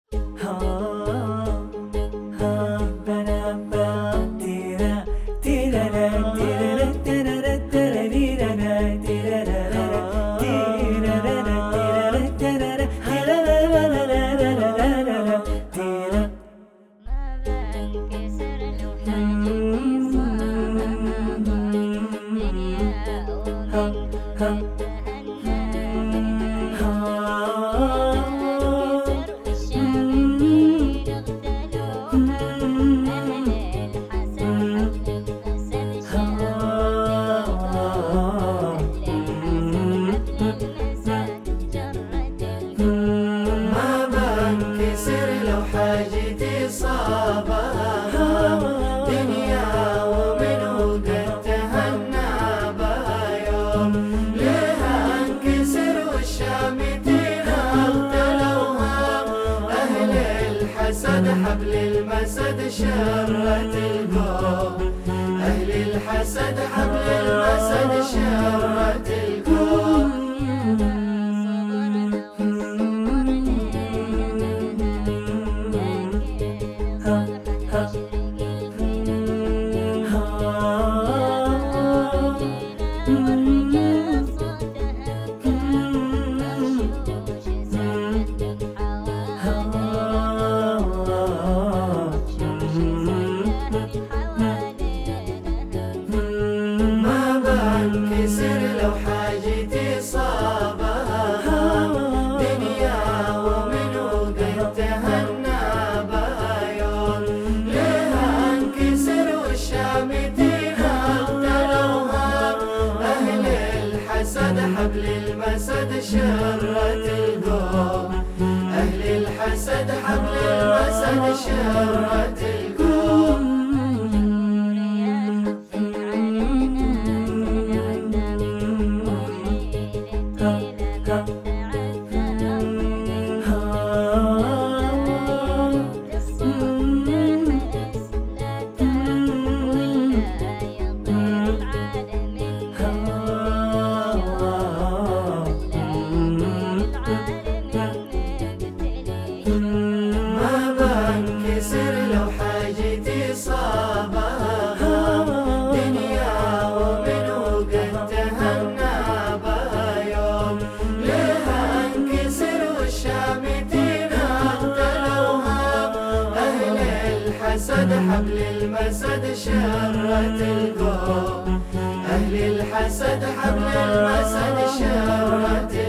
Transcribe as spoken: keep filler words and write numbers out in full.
حاجتي صابها دنيا ومنه قد تهنى بها يوم لها انكسر والشامتين اغتلوها اهل الحسد حبل المسد شرت القوم اهل الحسد حبل المسد شرت القوم كسر لو حاجتي صابها دنيا ومنه قد تهنى بها يوم لها انكسر والشامتين اغتلوها اهل الحسد حبل المسد شرت القوم اهل الحسد حبل المسد شرت القوم كسر لو حاجتي صابها دنيا ومنه قد تهنى بها يوم لها انكسر والشامتين اغتلوها اهل الحسد حبل المسد شرت القوم اهل الحسد حبل المسد شرت